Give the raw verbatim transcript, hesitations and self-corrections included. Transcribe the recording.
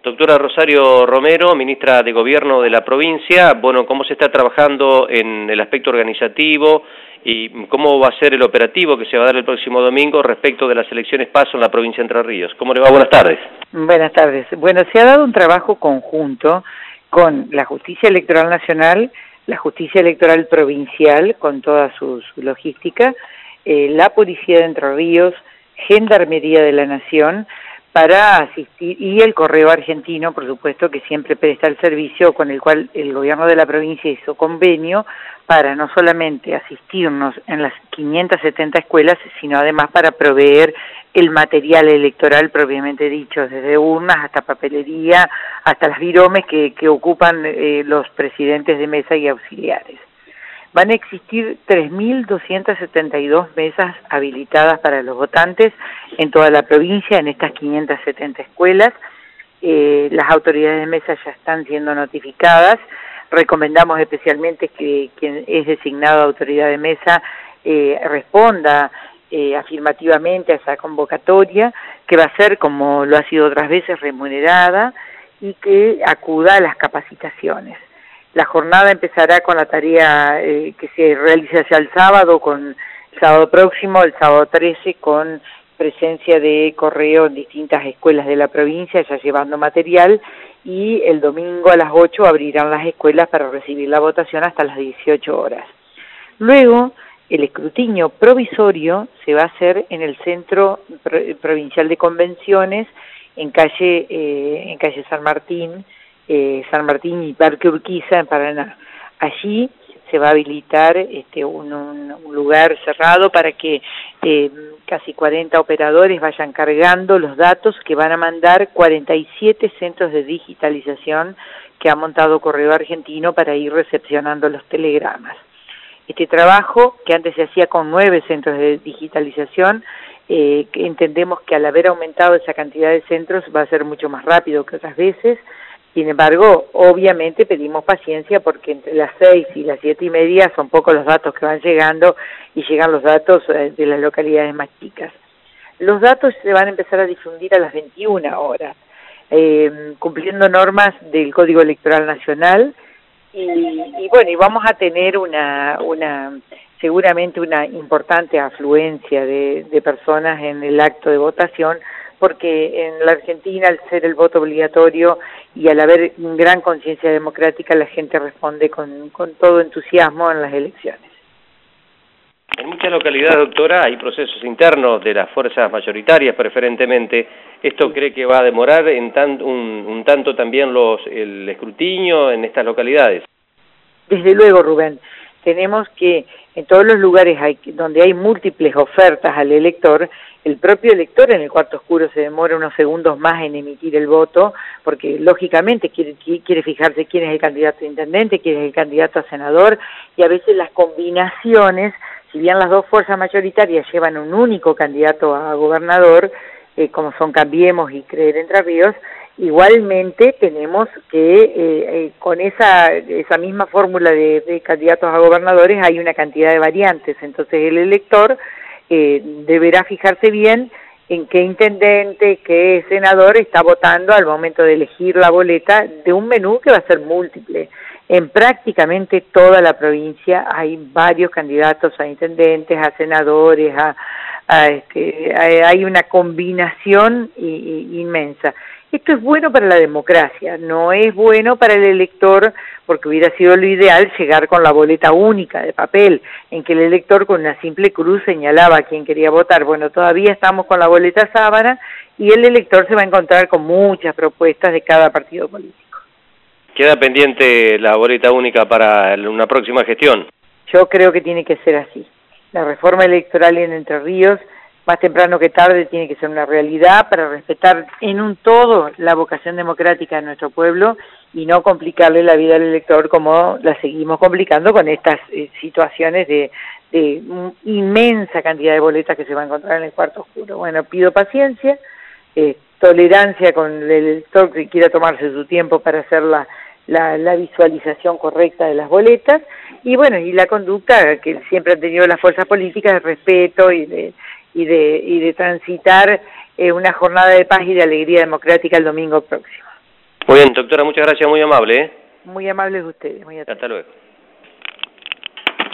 Doctora Rosario Romero, ministra de Gobierno de la provincia, bueno, ¿cómo se está trabajando en el aspecto organizativo y cómo va a ser el operativo que se va a dar el próximo domingo respecto de las elecciones PASO en la provincia de Entre Ríos? ¿Cómo le va? Buenas tardes. Buenas tardes. Bueno, se ha dado un trabajo conjunto con la Justicia Electoral Nacional, la Justicia Electoral Provincial, con toda su, su logística, eh, la Policía de Entre Ríos, Gendarmería de la Nación, para asistir, y el Correo Argentino, por supuesto, que siempre presta el servicio, con el cual el gobierno de la provincia hizo convenio para no solamente asistirnos en las quinientas setenta escuelas, sino además para proveer el material electoral propiamente dicho, desde urnas hasta papelería, hasta las viromes que, que ocupan eh, los presidentes de mesa y auxiliares. Van a existir tres mil doscientas setenta y dos mesas habilitadas para los votantes en toda la provincia, en estas quinientas setenta escuelas. Eh, las autoridades de mesa ya están siendo notificadas. Recomendamos especialmente que quien es designado autoridad de mesa eh, responda eh, afirmativamente a esa convocatoria, que va a ser, como lo ha sido otras veces, remunerada, y que acuda a las capacitaciones. La jornada empezará con la tarea eh, que se realiza ya el sábado, con el sábado próximo, el sábado trece, con presencia de correo en distintas escuelas de la provincia, ya llevando material, y el domingo a las ocho abrirán las escuelas para recibir la votación hasta las dieciocho horas. Luego, el escrutinio provisorio se va a hacer en el Centro Provincial de Convenciones, en calle, eh, en calle San Martín, Eh, San Martín y Parque Urquiza en Paraná. Allí se va a habilitar este, un, un, un lugar cerrado para que eh, casi cuarenta operadores vayan cargando los datos que van a mandar cuarenta y siete centros de digitalización que ha montado Correo Argentino para ir recepcionando los telegramas. Este trabajo, que antes se hacía con nueve centros de digitalización, eh, que entendemos que al haber aumentado esa cantidad de centros va a ser mucho más rápido que otras veces. Sin embargo, obviamente pedimos paciencia porque entre las seis y las siete y media son pocos los datos que van llegando y llegan los datos de las localidades más chicas. Los datos se van a empezar a difundir a las veintiuna horas, eh, cumpliendo normas del Código Electoral Nacional y, y bueno, y vamos a tener una, una seguramente una importante afluencia de, de personas en el acto de votación, porque en la Argentina, al ser el voto obligatorio y al haber gran conciencia democrática, la gente responde con, con todo entusiasmo en las elecciones. En muchas localidades, doctora, hay procesos internos de las fuerzas mayoritarias preferentemente. ¿Esto cree que va a demorar en tan, un, un tanto también los el escrutinio en estas localidades? Desde luego, Rubén. Tenemos que en todos los lugares hay, donde hay múltiples ofertas al elector, el propio elector en el cuarto oscuro se demora unos segundos más en emitir el voto, porque lógicamente quiere, quiere fijarse quién es el candidato a intendente, quién es el candidato a senador, y a veces las combinaciones, si bien las dos fuerzas mayoritarias llevan un único candidato a gobernador, eh, como son Cambiemos y Creer Entre Ríos, igualmente tenemos que eh, eh, con esa esa misma fórmula de, de candidatos a gobernadores hay una cantidad de variantes, entonces el elector eh, deberá fijarse bien en qué intendente, qué senador está votando al momento de elegir la boleta de un menú que va a ser múltiple. En prácticamente toda la provincia hay varios candidatos a intendentes, a senadores, a, a este, a, hay una combinación y, y, inmensa. Esto es bueno para la democracia, no es bueno para el elector, porque hubiera sido lo ideal llegar con la boleta única de papel, en que el elector con una simple cruz señalaba a quién quería votar. Bueno, todavía estamos con la boleta sábana y el elector se va a encontrar con muchas propuestas de cada partido político. ¿Queda pendiente la boleta única para una próxima gestión? Yo creo que tiene que ser así. La reforma electoral en Entre Ríos, más temprano que tarde, tiene que ser una realidad para respetar en un todo la vocación democrática de nuestro pueblo y no complicarle la vida al elector como la seguimos complicando con estas eh, situaciones de, de inmensa cantidad de boletas que se va a encontrar en el cuarto oscuro. Bueno, pido paciencia, eh, tolerancia con el elector que quiera tomarse su tiempo para hacer la, la, la visualización correcta de las boletas y bueno, y la conducta que siempre han tenido las fuerzas políticas de respeto y de y de y de transitar eh, una jornada de paz y de alegría democrática el domingo próximo. Muy bien, doctora, muchas gracias, muy amable. ¿eh? Muy amables ustedes. Muy Hasta luego.